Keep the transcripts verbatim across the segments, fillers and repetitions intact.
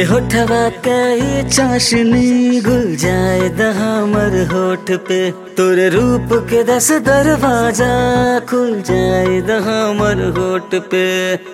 तोरे होठवा कई चाशनी घुल जाए हमर होठ पे, तोरे रूप के दस दरवाजा खुल जाए हमर होठ पे।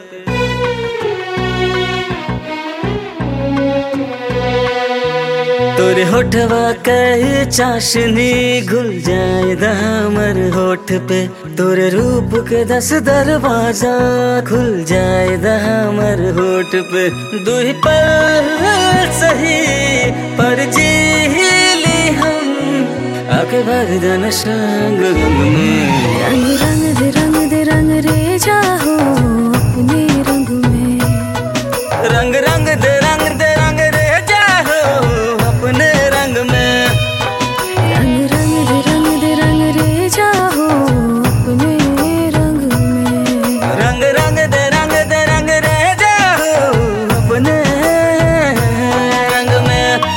तोरे होठवा कई चाशनी घुल जाए हमर होठ पे, तोरे रूप के दस दरवाजा खुल जाए हमर होठ पे। दुही पल सही पर जी ली हम आके भर देना संग में। रंग रंग दे रंग दे रंग रे जाहो अपने रंग में। रंग रंग दे रंग दे रंग रे जाहो अपने रंग में। रंग रंग दे रंग दे रंग रे जाहो अपने रंग में। रंग रंग दे रंग दे रंग रे जाहो अपने रंग में।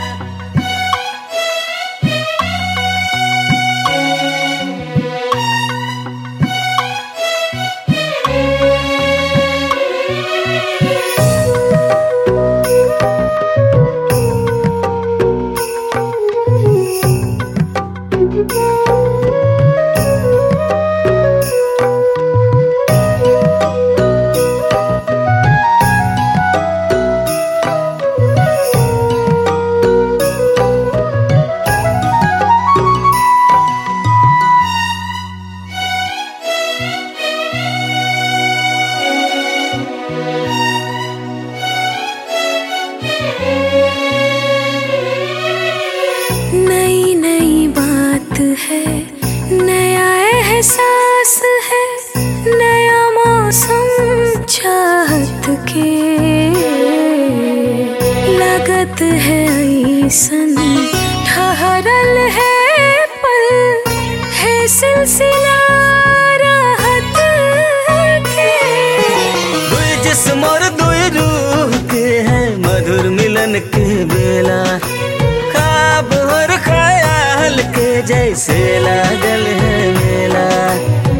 नई नई बात है, नया एहसास है, नया मौसम चाहत के। लागत है ऐसन ठहरल है पल, है सिलसिला राहत के। दुई जिस्म और दुई रूह के है मधुर मिलन के बेला, ख्वाब और ख्याल के जैसे लागल है मेला।